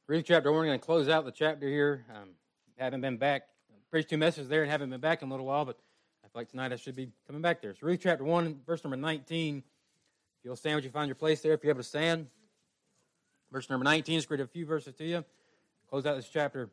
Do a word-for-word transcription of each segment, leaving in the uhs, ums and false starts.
Ruth chapter one, we're going to close out the chapter here. Um, haven't been back, preached two messages there and haven't been back in a little while, but I feel like tonight I should be coming back there. So Ruth chapter one, verse number nineteen. If you'll stand, would you find your place there if you're able to stand? Verse number nineteen, just read a few verses to you. Close out this chapter.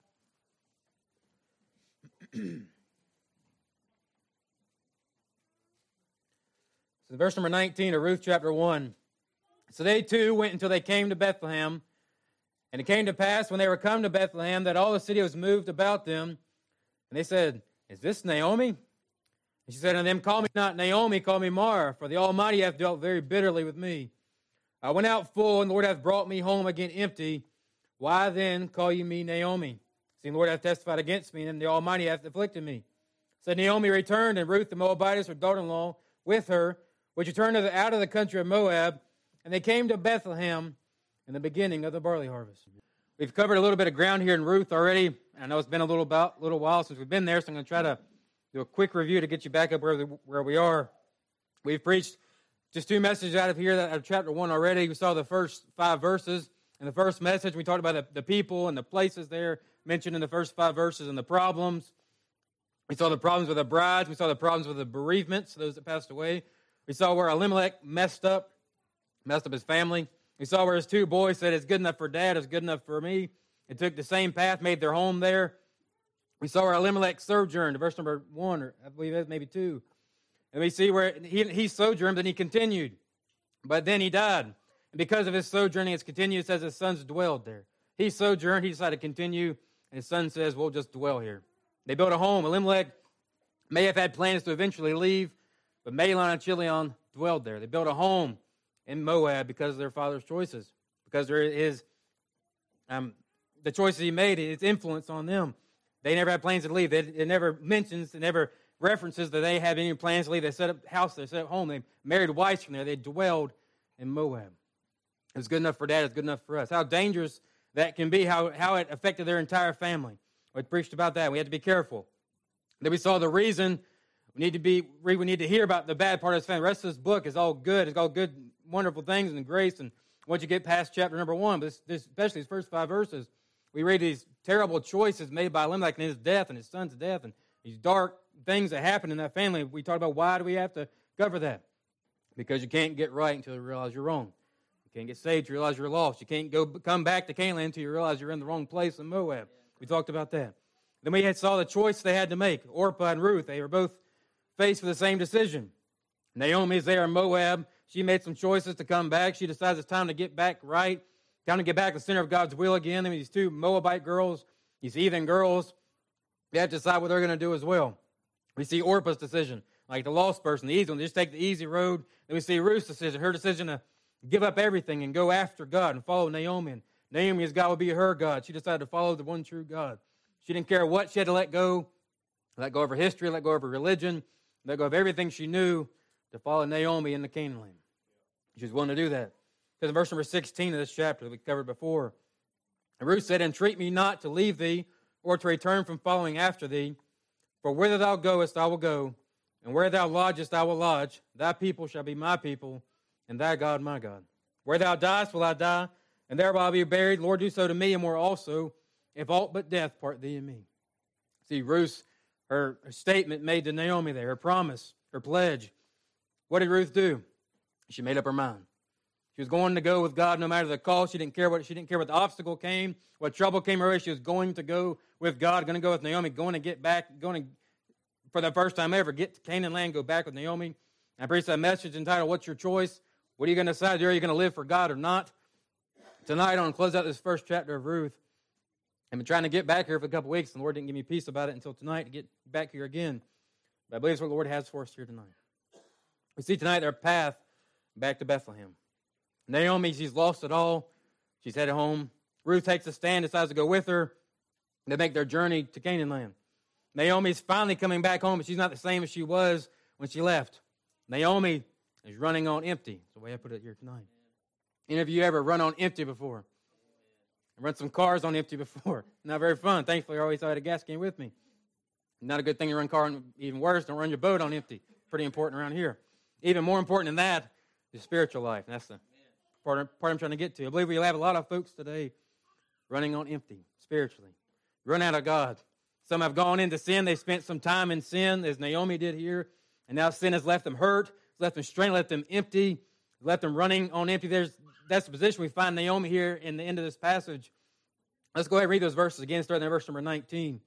So verse number nineteen of Ruth chapter one. So they too went until they came to Bethlehem. And it came to pass when they were come to Bethlehem that all the city was moved about them. And they said, Is this Naomi? And she said unto them, Call me not Naomi, call me Mara, for the Almighty hath dealt very bitterly with me. I went out full, and the Lord hath brought me home again empty. Why then call ye me Naomi? Seeing the Lord hath testified against me, and the Almighty hath afflicted me. So Naomi returned, and Ruth the Moabitess, her daughter-in-law, with her, which returned out of the country of Moab, and they came to Bethlehem in the beginning of the barley harvest. We've covered a little bit of ground here in Ruth already. I know it's been a little about little while since we've been there, so I'm going to try to do a quick review to get you back up where, the, where we are. We've preached just two messages out of here, out of chapter one already. We saw the first five verses. In the first message, we talked about the, the people and the places there mentioned in the first five verses and the problems. We saw the problems with the brides. We saw the problems with the bereavements, those that passed away. We saw where Elimelech messed up, messed up his family. We saw where his two boys said, it's good enough for Dad, it's good enough for me. It took the same path, made their home there. We saw where Elimelech sojourned, verse number one, or I believe it's maybe two. And we see where he, he sojourned, and he continued. But then he died. And because of his sojourning, it's continued, it says his sons dwelled there. He sojourned, he decided to continue, and his son says, we'll just dwell here. They built a home. Elimelech may have had plans to eventually leave, but Mahlon and Chilion dwelled there. They built a home in Moab because of their father's choices, because there is um, the choices he made, its influence on them. They never had plans to leave. They, it never mentions, it never references that they had any plans to leave. They set up house, they set up home. They married wives from there. They dwelled in Moab. It was good enough for Dad. It's good enough for us. How dangerous that can be, how, how it affected their entire family. We preached about that. We had to be careful. Then we saw the reason we need to be, we need to hear about the bad part of his family. The rest of this book is all good. It's all good, wonderful things and grace. And once you get past chapter number one, but this, this, especially these first five verses, we read these terrible choices made by Elimelech and his death and his son's death and these dark things that happen in that family. We talked about why do we have to cover that? Because you can't get right until you realize you're wrong. You can't get saved until you realize you're lost. You can't go come back to Canaan until you realize you're in the wrong place in Moab. We talked about that. Then we had, saw the choice they had to make. Orpah and Ruth, they were both faced with the same decision. Naomi is there in Moab. She made some choices to come back. She decides it's time to get back right, time to get back to the center of God's will again. I mean, these two Moabite girls, these heathen girls, they have to decide what they're going to do as well. We see Orpah's decision, like the lost person, the easy one, just take the easy road. Then we see Ruth's decision, her decision to give up everything and go after God and follow Naomi. And Naomi's God would be her God. She decided to follow the one true God. She didn't care what she had to let go, let go of her history, let go of her religion, let go of everything she knew to follow Naomi in the Canaan land. She was willing to do that. Because in verse number sixteen of this chapter that we covered before, and Ruth said, Entreat me not to leave thee, or to return from following after thee. For whither thou goest, I will go, and where thou lodgest, I will lodge. Thy people shall be my people, and thy God my God. Where thou diest, will I die, and there will I be buried. Lord, do so to me, and more also, if aught but death part thee and me. See, Ruth's, her, her statement made to Naomi there, her promise, her pledge. What did Ruth do? She made up her mind. She was going to go with God no matter the cost. She didn't care what she didn't care what the obstacle came, what trouble came her way. She was going to go with God, going to go with Naomi, going to get back, going to, for the first time ever, get to Canaan land, go back with Naomi. I preached that message entitled, What's Your Choice? What are you going to decide? Are you going to live for God or not? Tonight, I want to close out this first chapter of Ruth. I've been trying to get back here for a couple weeks, and the Lord didn't give me peace about it until tonight to get back here again. But I believe it's what the Lord has for us here tonight. We see tonight their path back to Bethlehem. Naomi, she's lost it all. She's headed home. Ruth takes a stand, decides to go with her. They make their journey to Canaan land. Naomi's finally coming back home, but she's not the same as she was when she left. Naomi is running on empty. That's the way I put it here tonight. Any of you ever run on empty before? I run some cars on empty before. Not very fun. Thankfully, I always had a gas can with me. Not a good thing to run a car on, even worse, don't run your boat on empty. Pretty important around here. Even more important than that is spiritual life. And that's the part, part I'm trying to get to. I believe we have a lot of folks today running on empty spiritually. Run out of God. Some have gone into sin. They spent some time in sin, as Naomi did here, and now sin has left them hurt, left them strained, left them empty, left them running on empty. There's That's the position we find Naomi here in the end of this passage. Let's go ahead and read those verses again, starting in verse number nineteen.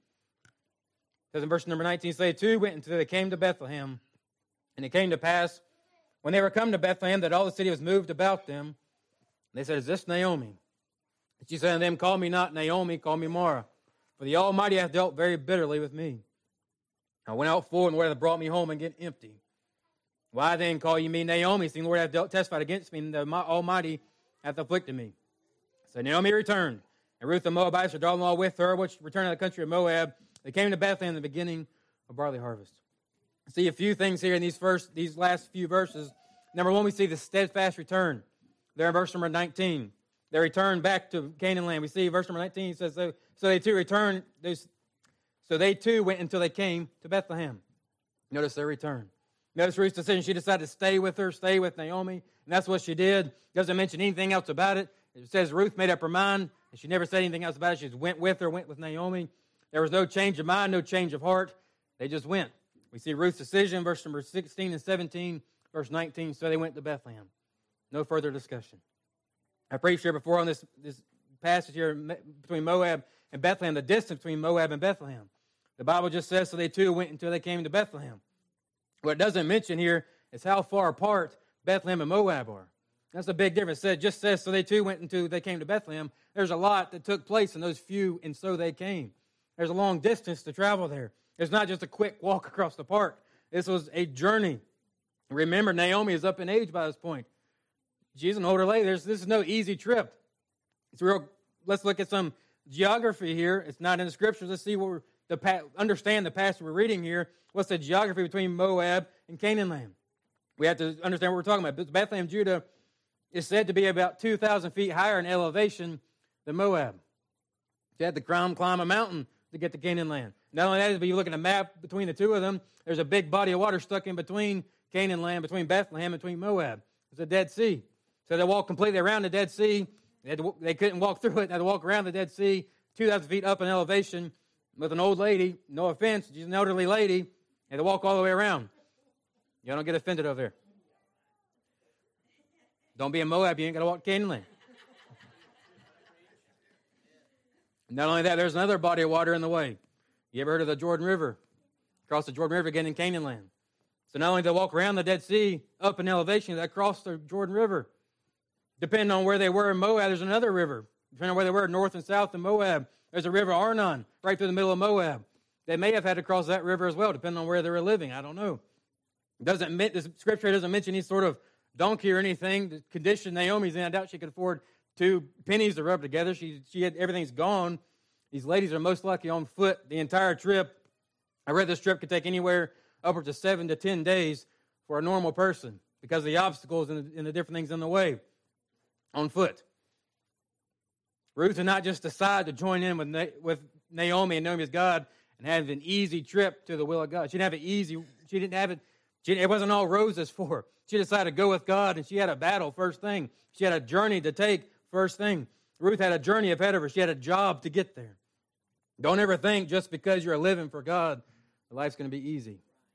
It says in verse number nineteen, so they two went until they came to Bethlehem. And it came to pass, when they were come to Bethlehem, that all the city was moved about them. And they said, is this Naomi? And she said unto them, call me not Naomi, call me Mara. For the Almighty hath dealt very bitterly with me. I went out full, and the Lord hath brought me home again empty. Why then call ye me Naomi, seeing the Lord hath dealt, testified against me, and the Almighty hath afflicted me? So Naomi returned, and Ruth the Moabitess, her daughter-in-law, with her, which returned to the country of Moab. They came to Bethlehem in the beginning of barley harvest. See a few things here in these first, these last few verses. Number one, we see the steadfast return. There in verse number nineteen. They returned back to Canaan land. We see verse number nineteen says, so, so they too returned, so they too went until they came to Bethlehem. Notice their return. Notice Ruth's decision. She decided to stay with her, stay with Naomi, and that's what she did. Doesn't mention anything else about it. It says Ruth made up her mind, and she never said anything else about it. She just went with her, went with Naomi. There was no change of mind, no change of heart. They just went. We see Ruth's decision, verse number sixteen and seventeen, verse nineteen, so they went to Bethlehem. No further discussion. I preached here before on this, this passage here between Moab and Bethlehem, the distance between Moab and Bethlehem. The Bible just says, so they too went until they came to Bethlehem. What it doesn't mention here is how far apart Bethlehem and Moab are. That's a big difference. It just says, so they too went until they came to Bethlehem. There's a lot that took place in those few, and so they came. There's a long distance to travel there. It's not just a quick walk across the park. This was a journey. Remember, Naomi is up in age by this point. She's an older lady. There's, this is no easy trip. It's real. Let's look at some geography here. It's not in the scriptures. Let's see what we're, the understand the passage we're reading here. What's the geography between Moab and Canaan land? We have to understand what we're talking about. Bethlehem, Judah, is said to be about two thousand feet higher in elevation than Moab. You had to climb, climb a mountain to get to Canaan land. Not only that, but you look at a map between the two of them, there's a big body of water stuck in between Canaan land, between Bethlehem, between Moab. It's a Dead Sea. So they walked completely around the Dead Sea. They, had to, they couldn't walk through it. They had to walk around the Dead Sea, two thousand feet up in elevation, with an old lady. No offense, she's an elderly lady. They had to walk all the way around. Y'all don't get offended over there. Don't be in Moab, you ain't got to walk Canaan land. Not only that, there's another body of water in the way. You ever heard of the Jordan River? Cross the Jordan River again in Canaan land. So not only did they walk around the Dead Sea up in elevation, they crossed the Jordan River. Depending on where they were in Moab, there's another river. Depending on where they were, north and south in Moab, there's a river Arnon, right through the middle of Moab. They may have had to cross that river as well, depending on where they were living. I don't know. It doesn't the scripture doesn't mention any sort of donkey or anything. The condition Naomi's in, I doubt she could afford two pennies to rub together. She she had everything's gone. These ladies are most likely on foot the entire trip. I read this trip could take anywhere upwards of seven to ten days for a normal person because of the obstacles and the, and the different things in the way on foot. Ruth did not just decide to join in with Na- with Naomi and Naomi's God and have an easy trip to the will of God. She didn't have it easy. She didn't have it. She, it wasn't all roses for her. She decided to go with God, and she had a battle first thing. She had a journey to take first thing. Ruth had a journey ahead of her. She had a job to get there. Don't ever think just because you're living for God, that life's going to be easy.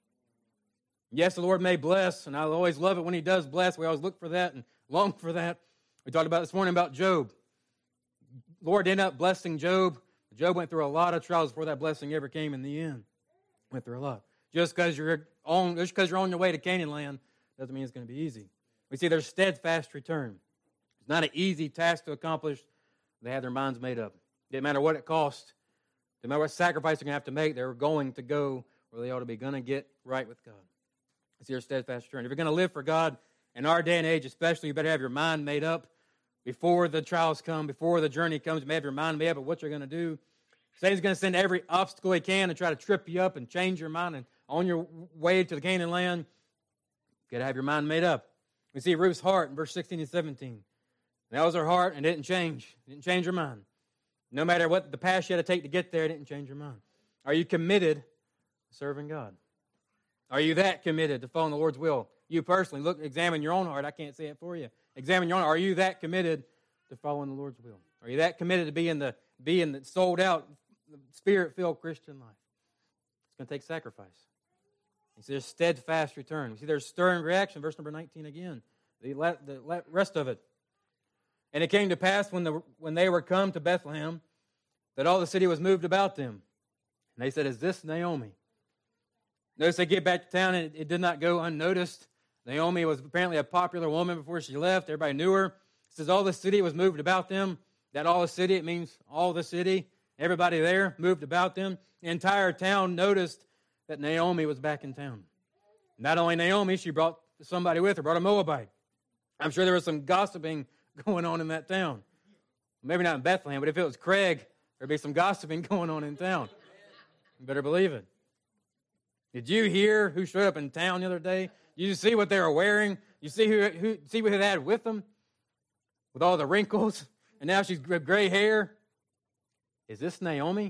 Yes, the Lord may bless, and I always love it when He does bless. We always look for that and long for that. We talked about this morning about Job. Lord ended up blessing Job. Job went through a lot of trials before that blessing ever came in the end. Went through a lot. Just because you're on, just because you're on your way to Canaan land doesn't mean it's going to be easy. We see their steadfast return. It's not an easy task to accomplish. They had their minds made up. Didn't matter what it cost. Didn't matter what sacrifice they're going to have to make. They were going to go where they ought to be, going to get right with God. It's your steadfast return. If you're going to live for God in our day and age, especially, you better have your mind made up before the trials come, before the journey comes. You may have your mind made up of what you're going to do. Satan's going to send every obstacle he can to try to trip you up and change your mind. And on your way to the Canaan land, you got to have your mind made up. We see Ruth's heart in verse sixteen and seventeen. That was her heart, and it didn't change. It didn't change her mind. No matter what the path she had to take to get there, it didn't change her mind. Are you committed to serving God? Are you that committed to following the Lord's will? You personally, look, examine your own heart. I can't say it for you. Examine your own heart. Are you that committed to following the Lord's will? Are you that committed to being the being the sold out, Spirit-filled Christian life? It's going to take sacrifice. You see, there's steadfast return. You see, there's stirring reaction. Verse number nineteen again. The, the rest of it. And it came to pass when the when they were come to Bethlehem that all the city was moved about them. And they said, "Is this Naomi?" Notice they get back to town, and it, it did not go unnoticed. Naomi was apparently a popular woman before she left. Everybody knew her. It says all the city was moved about them. That all the city, it means all the city. Everybody there moved about them. The entire town noticed that Naomi was back in town. Not only Naomi, she brought somebody with her, brought a Moabite. I'm sure there was some gossiping going on in that town. Maybe not in Bethlehem, but if it was Craig, there'd be some gossiping going on in town. You better believe it. Did you hear who showed up in town the other day? Did you see what they were wearing? You see who, who see what they had with them? With all the wrinkles? And now she's with gray hair? Is this Naomi?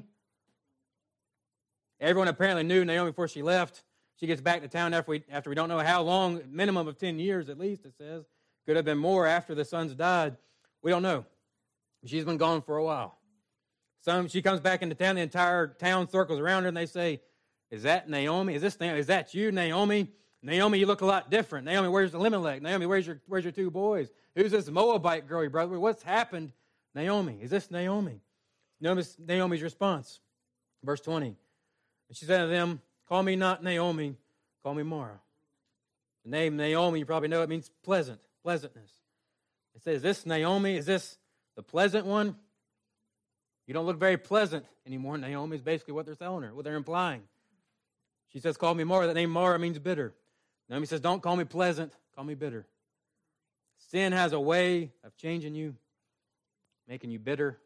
Everyone apparently knew Naomi before she left. She gets back to town after we, after we don't know how long, minimum of ten years at least, it says. Could have been more after the sons died. We don't know. She's been gone for a while. Some, she comes back into town, the entire town circles around her, and they say, "Is that Naomi? Is this Naomi? Is that you, Naomi? Naomi, you look a lot different. Naomi, where's Elimelech? Naomi, where's your where's your two boys? Who's this Moabite girl, your brother? What's happened, Naomi? Is this Naomi?" Notice Naomi's response. Verse twenty. And she said to them, "Call me not Naomi, call me Mara." The name Naomi, you probably know it means pleasant, pleasantness. It says, "Is this Naomi? Is this the pleasant one? You don't look very pleasant anymore, Naomi," is basically what they're telling her, what they're implying. She says, "Call me Mara." That name Mara means bitter. Naomi says, "Don't call me pleasant, call me bitter." Sin has a way of changing you, making you bitter.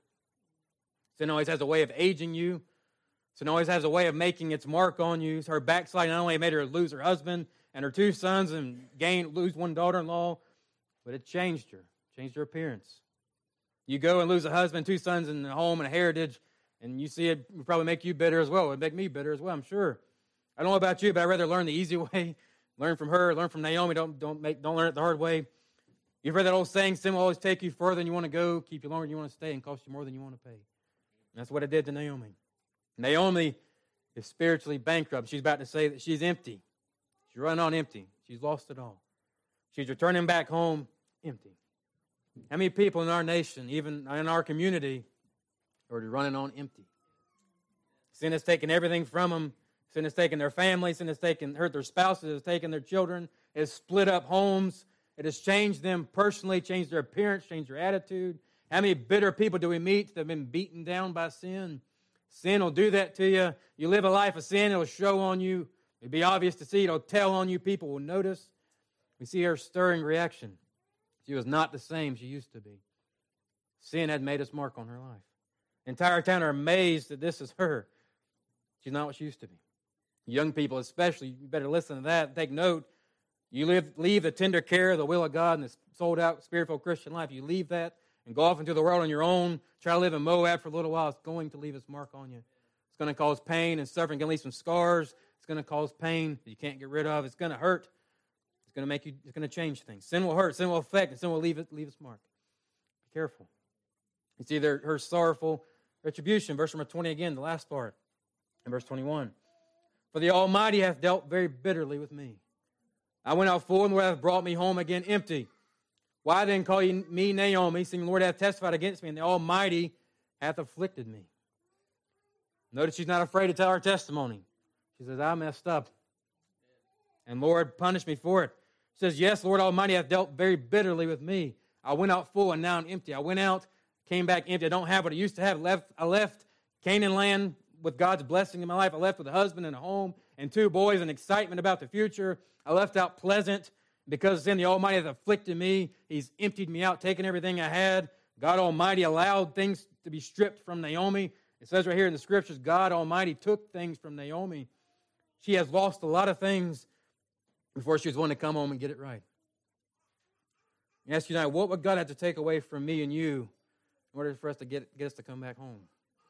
Sin always has a way of aging you. Sin always has a way of making its mark on you. Her backsliding not only made her lose her husband and her two sons and gain lose one daughter-in-law, but it changed her, changed her appearance. You go and lose a husband, two sons, and a home and a heritage, and you see it would probably make you bitter as well. It would make me bitter as well, I'm sure. I don't know about you, but I'd rather learn the easy way. Learn from her, learn from Naomi. Don't, don't, make, don't learn it the hard way. You've heard that old saying, sin will always take you further than you want to go, keep you longer than you want to stay, and cost you more than you want to pay. And that's what it did to Naomi. Naomi is spiritually bankrupt. She's about to say that she's empty. She's running on empty. She's lost it all. She's returning back home empty. How many people in our nation, even in our community, are running on empty? Sin has taken everything from them. Sin has taken their family. Sin has taken, hurt their spouses. It has taken their children. It has split up homes. It has changed them personally, changed their appearance, changed their attitude. How many bitter people do we meet that have been beaten down by sin? Sin will do that to you. You live a life of sin, it'll show on you. It'll be obvious to see. It'll tell on you. People will notice. We see her stirring reaction. She was not the same she used to be. Sin had made its mark on her life. The entire town are amazed that this is her. She's not what she used to be. Young people especially, you better listen to that and take note. You live, leave the tender care of the will of God and the sold-out, spiritual Christian life. You leave that and go off into the world on your own. Try to live in Moab for a little while. It's going to leave its mark on you. It's going to cause pain and suffering. It's going to leave some scars. It's going to cause pain that you can't get rid of. It's going to hurt. It's going to make you. It's going to change things. Sin will hurt. Sin will affect. And sin will leave it. Leave its mark. Be careful. You see their, her sorrowful retribution. Verse number twenty again, the last part. In verse twenty-one. For the Almighty hath dealt very bitterly with me. I went out full, and the Lord hath brought me home again empty. Why then call ye me Naomi, seeing the Lord hath testified against me, and the Almighty hath afflicted me? Notice she's not afraid to tell her testimony. She says, I messed up. And Lord, punish me for it. She says, yes, Lord Almighty hath dealt very bitterly with me. I went out full, and now I'm empty. I went out, came back empty. I don't have what I used to have. Left, I left Canaan land with God's blessing in my life. I left with a husband and a home and two boys and excitement about the future. I left out pleasant because then the Almighty hath afflicted me. He's emptied me out, taken everything I had. God Almighty allowed things to be stripped from Naomi. It says right here in the Scriptures, God Almighty took things from Naomi. She has lost a lot of things before she was willing to come home and get it right. I ask you now, what would God have to take away from me and you in order for us to get, get us to come back home?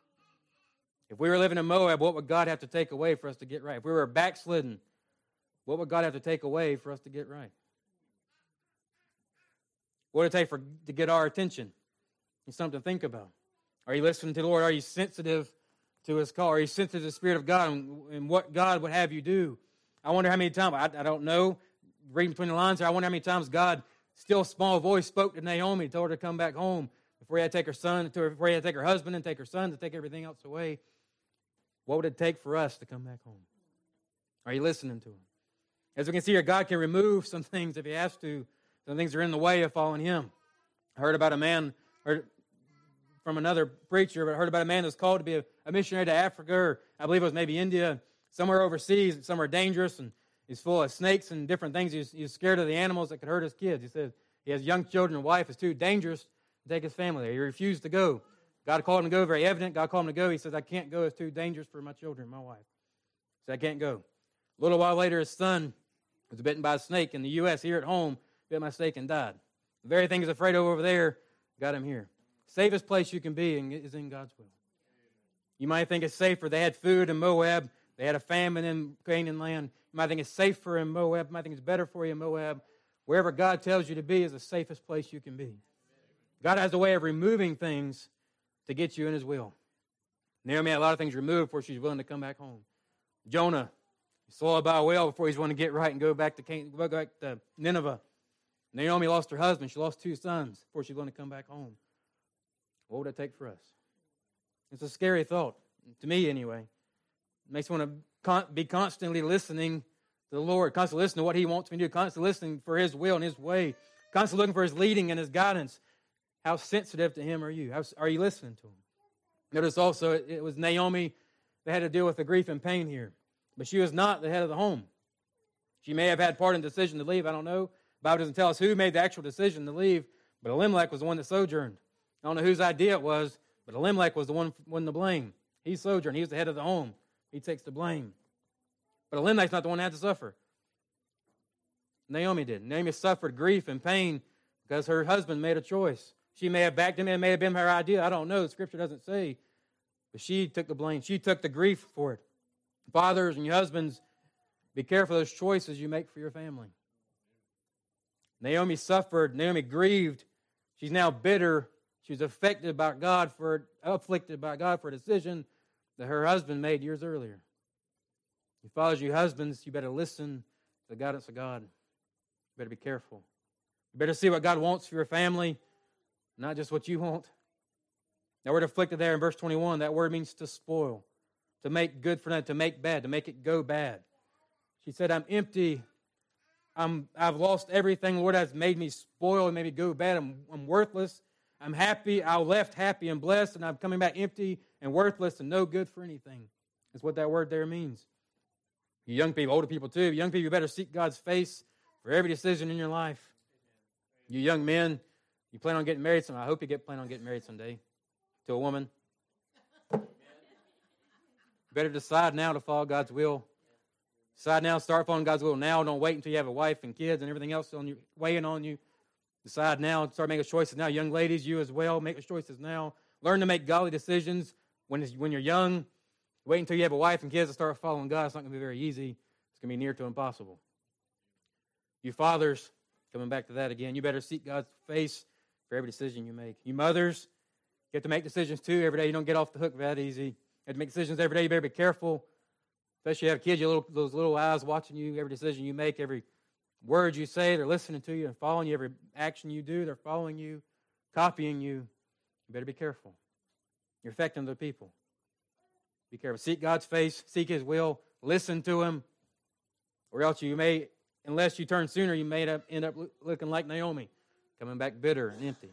If we were living in Moab, what would God have to take away for us to get right? If we were backslidden, what would God have to take away for us to get right? What would it take for, to get our attention? It's something to think about. Are you listening to the Lord? Are you sensitive to His call? Are you sensitive to the Spirit of God and, and what God would have you do? I wonder how many times, I, I don't know, reading between the lines here, I wonder how many times God, still small voice, spoke to Naomi, told her to come back home before He had to take her son, before He had to take her husband and take her son, to take everything else away. What would it take for us to come back home? Are you listening to Him? As we can see here, God can remove some things if He has to. Some things are in the way of following Him. I heard about a man, heard from another preacher, but I heard about a man that's called to be a, a missionary to Africa, or I believe it was maybe India, somewhere overseas, somewhere dangerous, and he's full of snakes and different things. He's, he's scared of the animals that could hurt his kids. He says he has young children and wife. It's too dangerous to take his family there. He refused to go. God called him to go, very evident. God called him to go. He says, I can't go. It's too dangerous for my children, my wife. He said, I can't go. A little while later, his son was bitten by a snake in the U S here at home, bit by a snake and died. The very thing he's afraid of over there got him here. Safest place you can be is in God's will. You might think it's safer. They had food in Moab. They had a famine in Canaan land. You might think it's safer in Moab. You might think it's better for you in Moab. Wherever God tells you to be is the safest place you can be. God has a way of removing things to get you in His will. Naomi had a lot of things removed before she's willing to come back home. Jonah, he swallowed by a whale before he's willing to get right and go back to Canaan, go back to Nineveh. Naomi lost her husband. She lost two sons before she's willing to come back home. What would it take for us? It's a scary thought, to me anyway. It makes me want to be constantly listening to the Lord, constantly listening to what He wants me to do, constantly listening for His will and His way, constantly looking for His leading and His guidance. How sensitive to Him are you? How are you listening to Him? Notice also it, it was Naomi that had to deal with the grief and pain here. But she was not the head of the home. She may have had part in the decision to leave. I don't know. The Bible doesn't tell us who made the actual decision to leave, but Elimelech was the one that sojourned. I don't know whose idea it was, but Elimelech was the one, one to blame. He sojourned. He was the head of the home. He takes the blame. But Elimelech's not the one that had to suffer. Naomi did. Naomi suffered grief and pain because her husband made a choice. She may have backed him. It may have been her idea. I don't know. The Scripture doesn't say. But she took the blame. She took the grief for it. Fathers and your husbands, be careful of those choices you make for your family. Naomi suffered. Naomi grieved. She's now bitter. She was affected by God for, afflicted by God for a decision that her husband made years earlier. You fathers, you husbands, you better listen to the guidance of God. You better be careful. You better see what God wants for your family, not just what you want. That word afflicted there in verse twenty-one, that word means to spoil, to make good for nothing, to make bad, to make it go bad. She said, I'm empty. I'm, I've lost everything. The Lord has made me spoil and made me go bad. I'm, I'm worthless. I'm happy. I left happy and blessed, and I'm coming back empty and worthless and no good for anything. That's what that word there means. You young people, older people too, young people, you better seek God's face for every decision in your life. You young men, you plan on getting married someday. I hope you get plan on getting married someday to a woman. You better decide now to follow God's will. Decide now, start following God's will now. Don't wait until you have a wife and kids and everything else on you, weighing on you. Decide now, start making choices now. Young ladies, you as well, make choices now. Learn to make godly decisions when, it's, when you're young. Wait until you have a wife and kids to start following God. It's not going to be very easy. It's going to be near to impossible. You fathers, coming back to that again, you better seek God's face for every decision you make. You mothers, you have to make decisions too every day. You don't get off the hook that easy. You have to make decisions every day. You better be careful. Especially you have kids, your little, those little eyes watching you, every decision you make, every word you say, they're listening to you and following you. Every action you do, they're following you, copying you. You better be careful. You're affecting other people. Be careful. Seek God's face. Seek His will. Listen to Him. Or else you may, unless you turn sooner, you may end up looking like Naomi, coming back bitter and empty.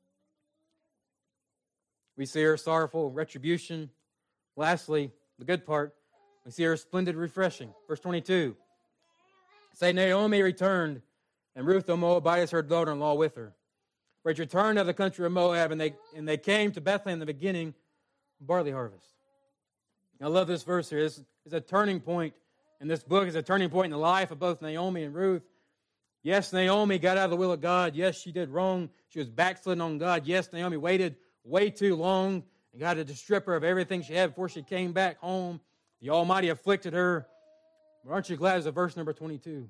We see her sorrowful retribution. Lastly, the good part, we see her splendid refreshing. Verse twenty-two. Say, Naomi returned, and Ruth the Moabitess, her daughter-in-law, with her. For she returned to the country of Moab, and they and they came to Bethlehem in the beginning of barley harvest. I love this verse here. This is a turning point in this book. It's a turning point in the life of both Naomi and Ruth. Yes, Naomi got out of the will of God. Yes, she did wrong. She was backsliding on God. Yes, Naomi waited way too long and God had to strip her of everything she had before she came back home. The Almighty afflicted her. But aren't you glad it's verse number twenty-two?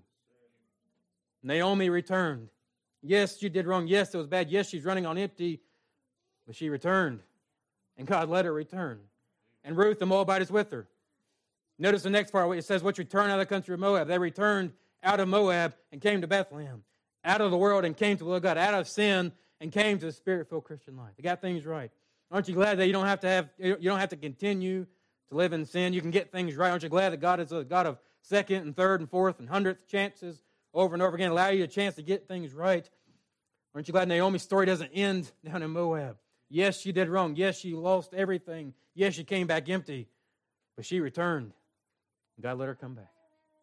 Naomi returned. Yes, she did wrong. Yes, it was bad. Yes, she's running on empty. But she returned, and God let her return. And Ruth the Moabite is with her. Notice the next part. It says, which returned out of the country of Moab. They returned out of Moab and came to Bethlehem. Out of the world and came to the will of God. Out of sin and came to the Spirit-filled Christian life. They got things right. Aren't you glad that you don't have to have, you don't have to continue to live in sin? You can get things right. Aren't you glad that God is a God of second and third and fourth and hundredth chances over and over again, allow you a chance to get things right? Aren't you glad Naomi's story doesn't end down in Moab? Yes, she did wrong. Yes, she lost everything. Yes, she came back empty. But she returned. God let her come back.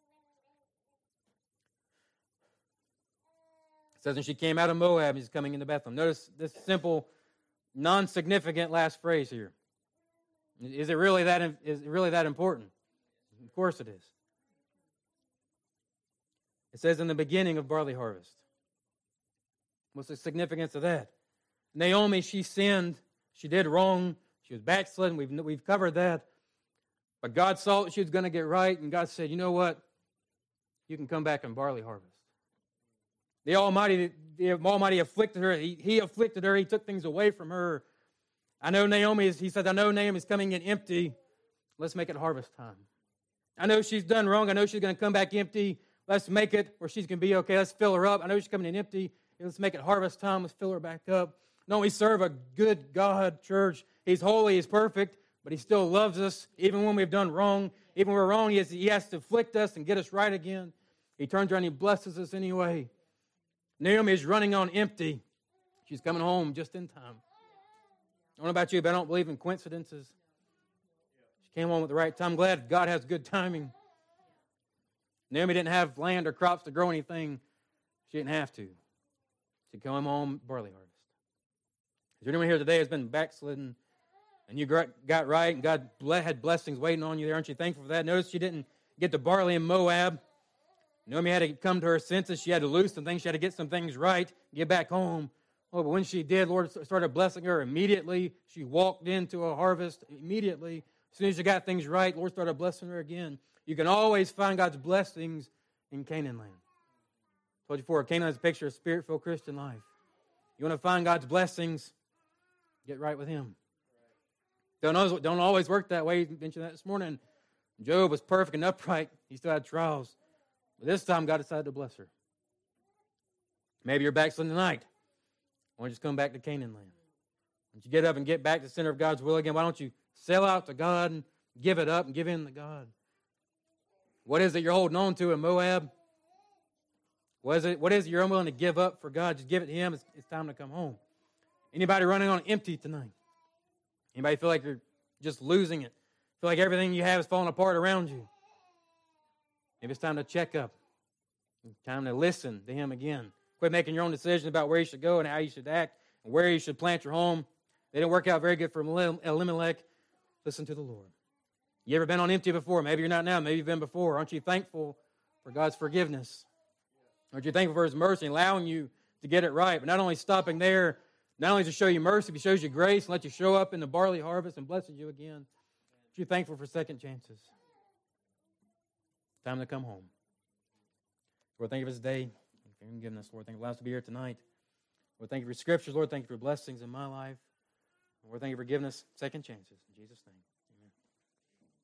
It says, and she came out of Moab, and she's coming into Bethlehem. Notice this simple, non-significant last phrase here. Is it really that, is it really that important? Of course it is. It says in the beginning of barley harvest. What's the significance of that? Naomi, she sinned. She did wrong. She was backslidden. We've, we've covered that. But God saw that she was going to get right, and God said, you know what? You can come back and barley harvest. The Almighty, the Almighty afflicted her. He, he afflicted her. He took things away from her. I know Naomi is, he said, I know Naomi is coming in empty. Let's make it harvest time. I know she's done wrong. I know she's going to come back empty. Let's make it where she's going to be okay. Let's fill her up. I know she's coming in empty. Let's make it harvest time. Let's fill her back up. No, we serve a good God, church. He's holy. He's perfect. But He still loves us even when we've done wrong. Even when we're wrong, He has, he has to afflict us and get us right again. He turns around and He blesses us anyway. Naomi is running on empty. She's coming home just in time. I don't know about you, but I don't believe in coincidences. She came home at the right time. I'm glad God has good timing. Naomi didn't have land or crops to grow anything. She didn't have to. She came home barley harvest. Is there anyone here today who's been backslidden and you got right and God had blessings waiting on you there? Aren't you thankful for that? Notice she didn't get the barley in Moab. Naomi had to come to her senses. She had to lose some things. She had to get some things right, get back home. Oh, but when she did, Lord started blessing her immediately. She walked into a harvest immediately. As soon as she got things right, Lord started blessing her again. You can always find God's blessings in Canaan land. I told you before, Canaan is a picture of spirit-filled Christian life. You want to find God's blessings, get right with Him. Don't always, don't always work that way. You mentioned that this morning. Job was perfect and upright. He still had trials. But this time, God decided to bless her. Maybe you're backsliding tonight. Why don't you just come back to Canaan land? Why don't you get up and get back to the center of God's will again? Why don't you sell out to God and give it up and give in to God? What is it you're holding on to in Moab? What is it, what is it you're unwilling to give up for God? Just give it to Him. It's, it's time to come home. Anybody running on empty tonight? Anybody feel like you're just losing it? Feel like everything you have is falling apart around you? Maybe it's time to check up. It's time to listen to Him again. Quit making your own decisions about where you should go and how you should act and where you should plant your home. They didn't work out very good for Elimelech. Listen to the Lord. You ever been on empty before? Maybe you're not now. Maybe you've been before. Aren't you thankful for God's forgiveness? Aren't you thankful for His mercy, allowing you to get it right? But not only stopping there, not only to show you mercy, but He shows you grace and lets you show up in the barley harvest and blesses you again. Aren't you thankful for second chances? Time to come home. Lord, thank you for this day. Thank you for giving us, Lord. Thank you for allowing us to be here tonight. Lord, thank you for Scriptures. Lord, thank you for blessings in my life. Lord, thank you for giving us second chances. In Jesus' name.